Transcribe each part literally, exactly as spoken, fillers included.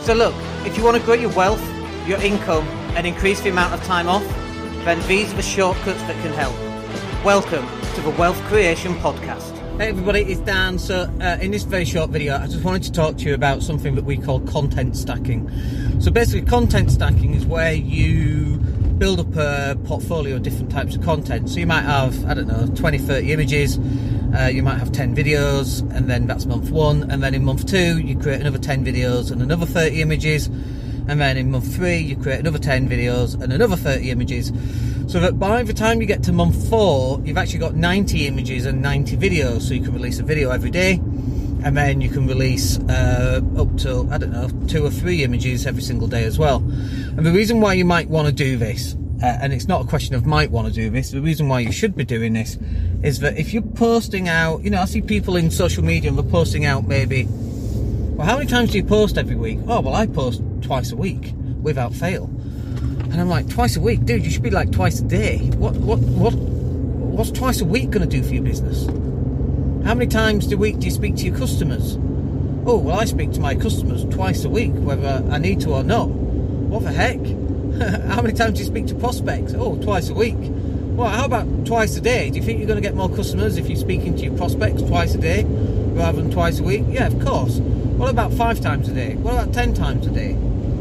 So look, if you want to grow your wealth, your income, and increase the amount of time off, then these are the shortcuts that can help. Welcome to the Wealth Creation Podcast. Hey everybody, it's Dan. So uh, in this very short video, I just wanted to talk to you about something that we call content stacking. So basically, content stacking is where you build up a portfolio of different types of content. So you might have, I don't know, twenty, thirty images, uh, you might have ten videos, and then that's month one, and then in month two, you create another ten videos and another thirty images, and then in month three, you create another ten videos and another thirty images. So that by the time you get to month four, you've actually got ninety images and ninety videos. So you can release a video every day, and then you can release uh, up to, I don't know, two or three images every single day as well. And the reason why you might want to do this, uh, and it's not a question of might want to do this, the reason why you should be doing this is that if you're posting out, you know, I see people in social media and they're posting out maybe, well, how many times do you post every week? Oh, well, I post twice a week without fail. And I'm like, twice a week? Dude, you should be like twice a day. What, what, what, what's twice a week going to do for your business? How many times a week do you speak to your customers? Oh, well, I speak to my customers twice a week, whether I need to or not. What the heck? How many times do you speak to prospects? Oh, twice a week. Well, how about twice a day? Do you think you're going to get more customers if you're speaking to your prospects twice a day rather than twice a week? Yeah, of course. What about five times a day? What about ten times a day?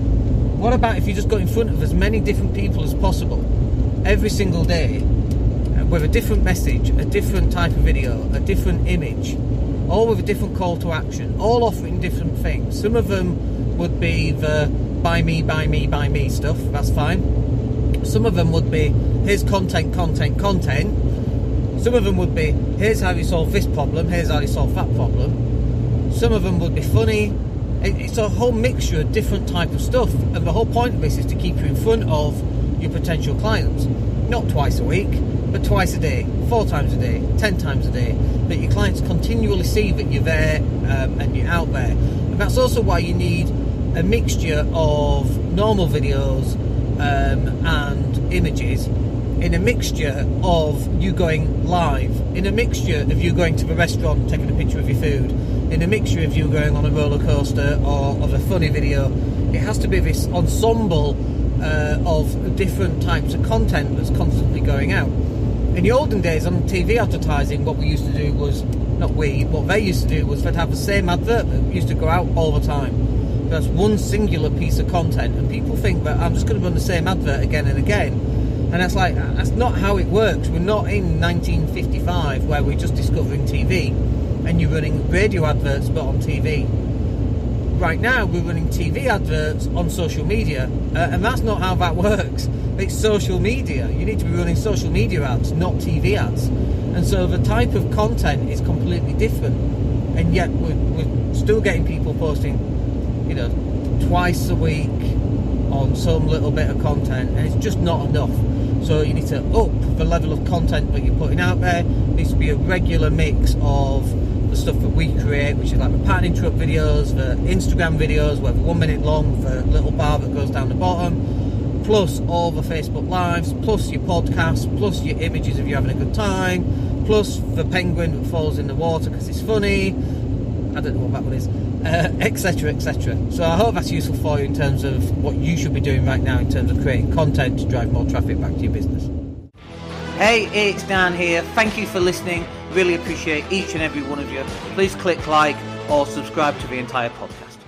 What about if you just got in front of as many different people as possible every single day with a different message, a different type of video, a different image, all with a different call to action, all offering different things? Some of them would be the buy me, buy me, buy me stuff, that's fine. Some of them would be here's content, content, content. Some of them would be here's how you solve this problem, here's how you solve that problem. Some of them would be funny. It's a whole mixture of different type of stuff, and the whole point of this is to keep you in front of your potential clients, not twice a week, but twice a day, four times a day, ten times a day, that your clients continually see that you're there um, and you're out there. And that's also why you need a mixture of normal videos um, and images, in a mixture of you going live, in a mixture of you going to the restaurant taking a picture of your food, in a mixture of you going on a roller coaster or of a funny video. It has to be this ensemble uh, of different types of content that's constantly going out. In the olden days on T V advertising, what we used to do was, not we, what they used to do was they'd have the same advert that used to go out all the time. That's one singular piece of content, and people think that I'm just going to run the same advert again and again. And that's like, that's not how it works. We're not in nineteen fifty-five where we're just discovering T V and you're running radio adverts but on T V. Right now we're running T V adverts on social media, uh, and that's not how that works. It's social media. You need to be running social media ads, not T V ads. And so the type of content is completely different, and yet we're, we're still getting people posting, you know, twice a week on some little bit of content, and it's just not enough. So you need to up the level of content that you're putting out there. It needs to be a regular mix of the stuff that we create, which is like the pattern interrupt videos, the Instagram videos, where they're one minute long with a little bar that goes down the bottom, plus all the Facebook lives, plus your podcasts, plus your images of you having a good time, plus the penguin that falls in the water because it's funny. I don't know what that one is, uh, et cetera, et cetera. So I hope that's useful for you in terms of what you should be doing right now in terms of creating content to drive more traffic back to your business. Hey, it's Dan here. Thank you for listening. Really appreciate each and every one of you. Please click like or subscribe to the entire podcast.